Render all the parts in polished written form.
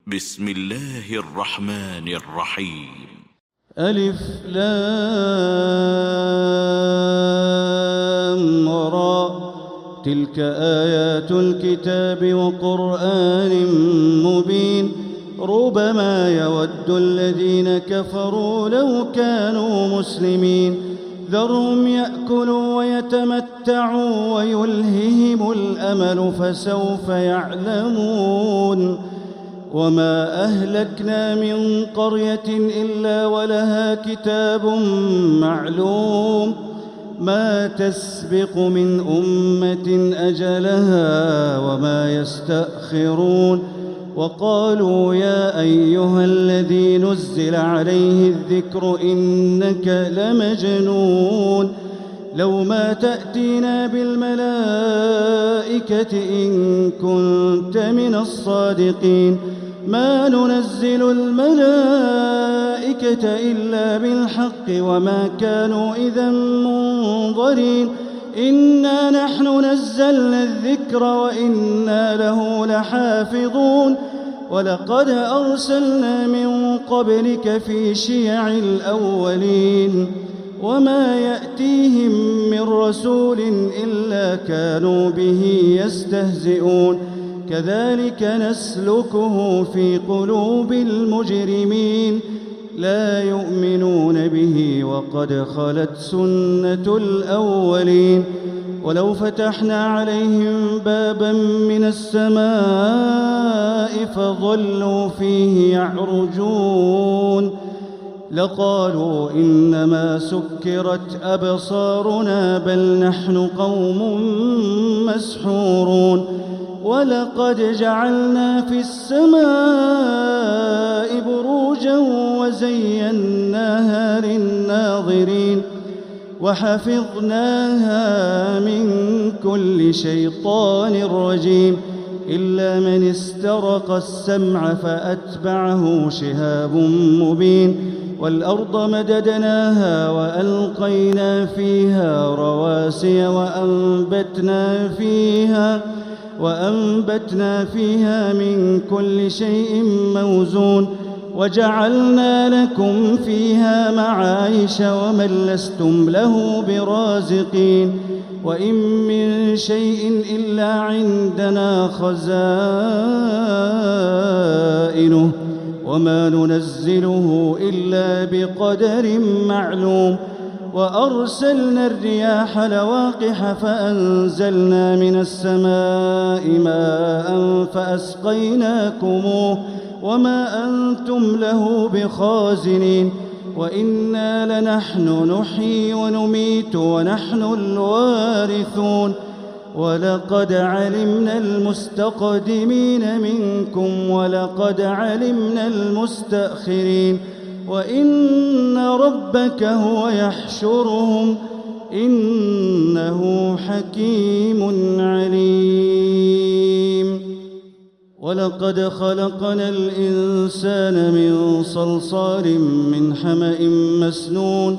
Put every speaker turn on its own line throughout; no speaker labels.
بسم الله الرحمن الرحيم.
ألف لام را، تلك آيات الكتاب وقرآن مبين. ربما يود الذين كفروا لو كانوا مسلمين. ذرهم يأكلوا ويتمتعوا ويلههم الأمل فسوف يعلمون. وما أهلكنا من قرية إلا ولها كتاب معلوم، ما تسبق من أمة أجلها وما يستأخرون. وقالوا يا أيها الذي نزل عليه الذكر إنك لمجنون، لو ما تأتينا بالملائكة إن كنت من الصادقين. ما ننزل الملائكة إلا بالحق وما كانوا إذا منظرين. إنا نحن نزلنا الذكر وإنا له لحافظون. ولقد أرسلنا من قبلك في شيع الأولين، وما يأتيهم من رسول إلا كانوا به يستهزئون. كذلك نسلكه في قلوب المجرمين، لا يؤمنون به وقد خلت سنة الأولين. ولو فتحنا عليهم بابا من السماء فظلوا فيه يعرجون لقالوا إنما سكرت أبصارنا بل نحن قوم مسحورون. ولقد جعلنا في السماء بروجا وزيناها للناظرين وحفظناها من كل شيطان رجيم إلا من استرق السمع فأتبعه شهاب مبين. والأرض مددناها وألقينا فيها رواسي وأنبتنا فيها من كل شيء موزون. وجعلنا لكم فيها معايش ومن لستم له برازقين. وإن من شيء إلا عندنا خزائنه وما ننزله إلا بقدر معلوم. وأرسلنا الرياح لواقح فأنزلنا من السماء ماء فأسقيناكموه وما أنتم له بخازنين. وإنا لنحن نحيي ونميت ونحن الوارثون. ولقد علمنا المستقدمين منكم ولقد علمنا المستأخرين. وإن ربك هو يحشرهم إنه حكيم عليم. ولقد خلقنا الإنسان من صلصال من حمأ مسنون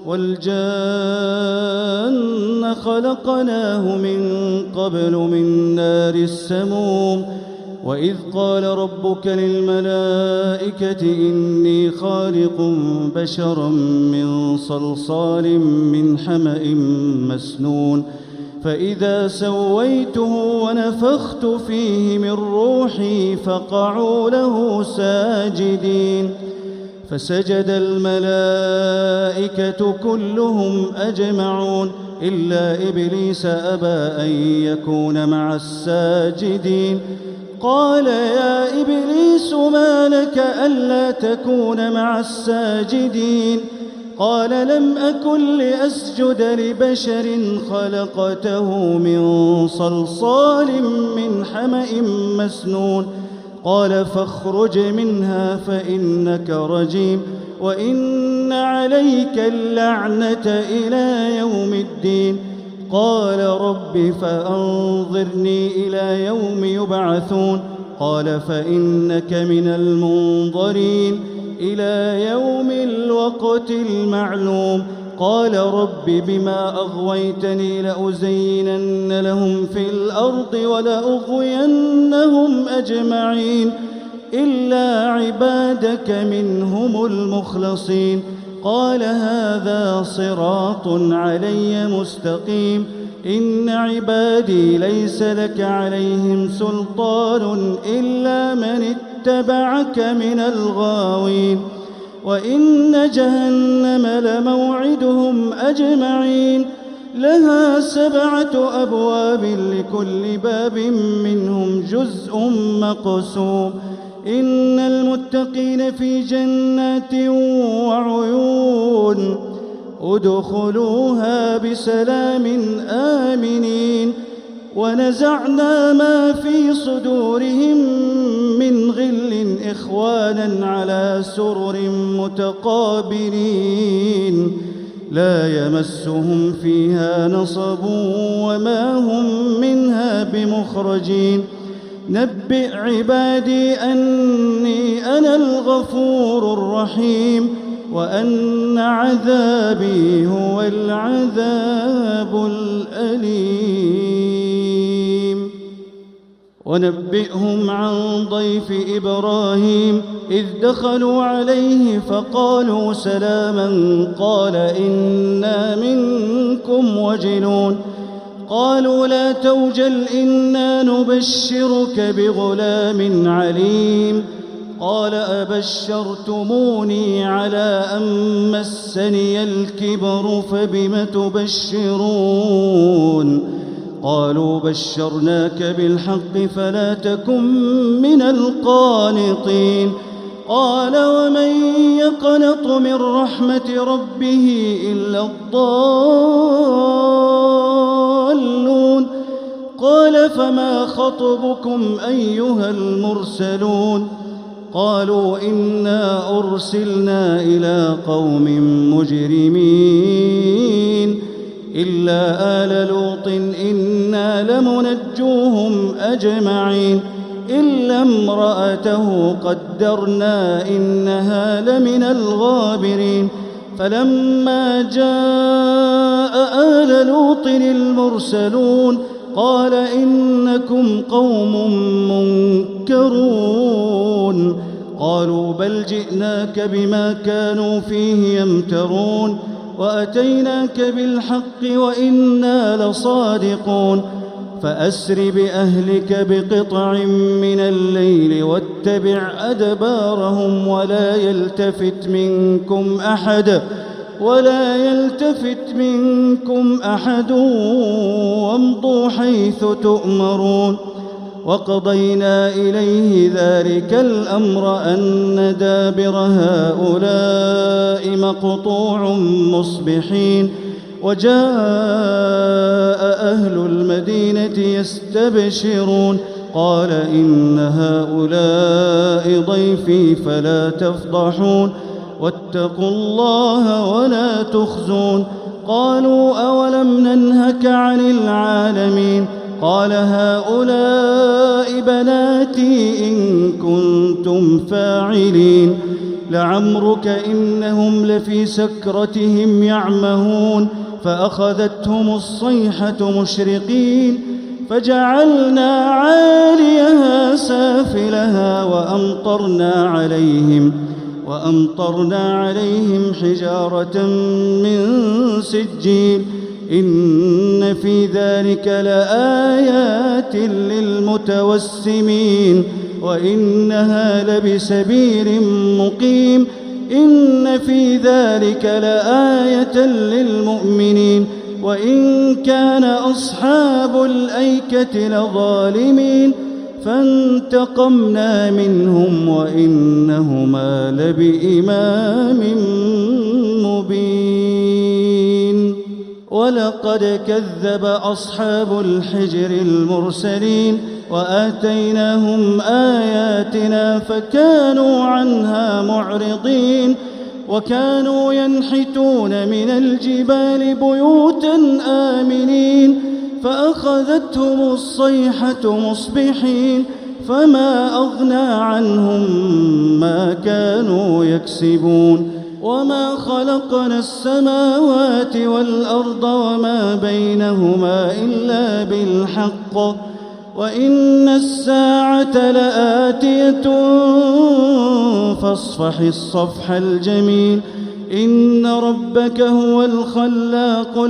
والجان خلقناه من قبل من نار السموم. وإذ قال ربك للملائكة إني خالق بشرا من صلصال من حمأ مسنون فإذا سويته ونفخت فيه من روحي فقعوا له ساجدين. فسجد الملائكة كلهم أجمعون إلا إبليس أبى أن يكون مع الساجدين. قال يا إبليس ما لك ألا تكون مع الساجدين؟ قال لم أكن لأسجد لبشر خلقته من صلصال من حمأ مسنون. قال فاخرج منها فإنك رجيم وإن عليك اللعنة إلى يوم الدين. قال رب فأنظرني إلى يوم يبعثون. قال فإنك من المنظرين إلى يوم الوقت المعلوم. قال رب بما أغويتني لأزينن لهم في الأرض ولأغوينهم أجمعين إلا عبادك منهم المخلصين. قال هذا صراط علي مستقيم. إن عبادي ليس لك عليهم سلطان إلا من اتبعك من الغاوين. وإن جهنم لموعدهم أجمعين. لها 7 أبواب لكل باب منهم جزء مقسوم. إن المتقين في جنات وعيون. ادخلوها بسلام آمنين. ونزعنا ما في صدورهم من غل إخوانا على سرر متقابلين لا يمسهم فيها نصب وما هم منها بمخرجين. نبئ عبادي أني أنا الغفور الرحيم وأن عذابي هو العذاب الأليم. ونبئهم عن ضيف إبراهيم إذ دخلوا عليه فقالوا سلاما قال إنا منكم وجلون. قالوا لا توجل إنا نبشرك بغلام عليم. قال أبشرتموني على أن مسني الكبر فبم تبشرون. قالوا بشرناك بالحق فلا تكن من القانطين. قال ومن يقنط من رحمة ربه إلا الضالون. قال فما خطبكم أيها المرسلون. قالوا إنا أرسلنا إلى قوم مجرمين إلا آل لوط إنا لمنجوهم أجمعين إلا امرأته قدرنا إنها لمن الغابرين. فلما جاء آل لوط المرسلون قال إنكم قوم منكرون. قالوا بل جئناك بما كانوا فيه يمترون وأتيناك بالحق وإنا لصادقون. فأسر بأهلك بقطع من الليل واتبع أدبارهم ولا يلتفت منكم أحد وامضوا حيث تؤمرون. وقضينا إليه ذلك الأمر أن دابر هؤلاء مقطوع مصبحين. وجاء أهل المدينة يستبشرون قال إن هؤلاء ضيفي فلا تفضحون واتقوا الله ولا تخزون. قالوا أولم ننهك عن العالمين. قال هؤلاء بناتي إن كنتم فاعلين. لعمرك إنهم لفي سكرتهم يعمهون فأخذتهم الصيحة مشرقين فجعلنا عاليها سافلها وأمطرنا عليهم حجارة من سجيل. إن في ذلك لآيات للمتوسمين وإنها لبسبيل مقيم. إن في ذلك لآية للمؤمنين وإن كان أصحاب الأيكة لظالمين فانتقمنا منهم وإنهما لبإمام مبين. ولقد كذب أصحاب الحجر المرسلين وآتيناهم آياتنا فكانوا عنها معرضين. وكانوا ينحتون من الجبال بيوتا آمنين فأخذتهم الصيحة مصبحين فما أغنى عنهم ما كانوا يكسبون. وما خلقنا السماوات والأرض وما بينهما إلا بالحق وإن الساعة لآتية فاصفح الصفح الجميل إن ربك هو الخلاق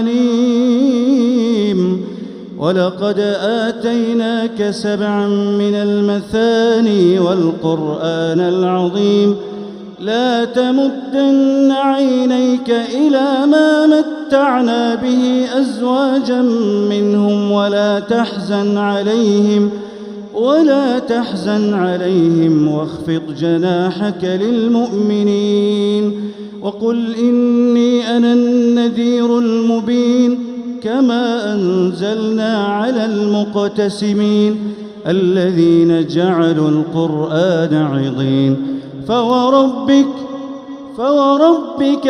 العليم ولقد آتيناك 7 من المثاني والقرآن العظيم لا تمدن عينيك إلى ما متعنا به أزواجا منهم ولا تحزن عليهم واخفض جناحك للمؤمنين وقل إني أنا النذير المبين كما أنزلنا على المقتسمين الذين جعلوا القرآن عضين فوربك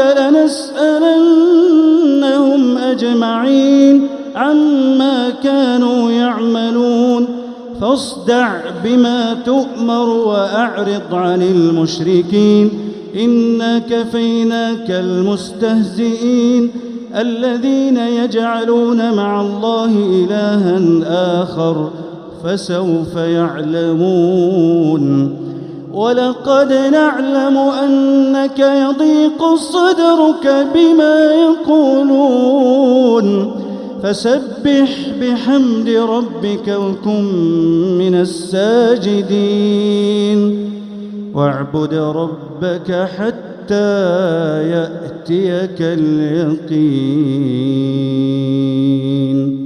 لنسألنهم أجمعين عما كانوا يعملون فاصدع بما تؤمر وأعرض عن المشركين إنا كفيناك المستهزئين الذين يجعلون مع الله إلها آخر فسوف يعلمون ولقد نعلم أنك يضيق صدرك بما يقولون فسبح بحمد ربك وكن من الساجدين واعبد ربك حتى يأتيك اليقين.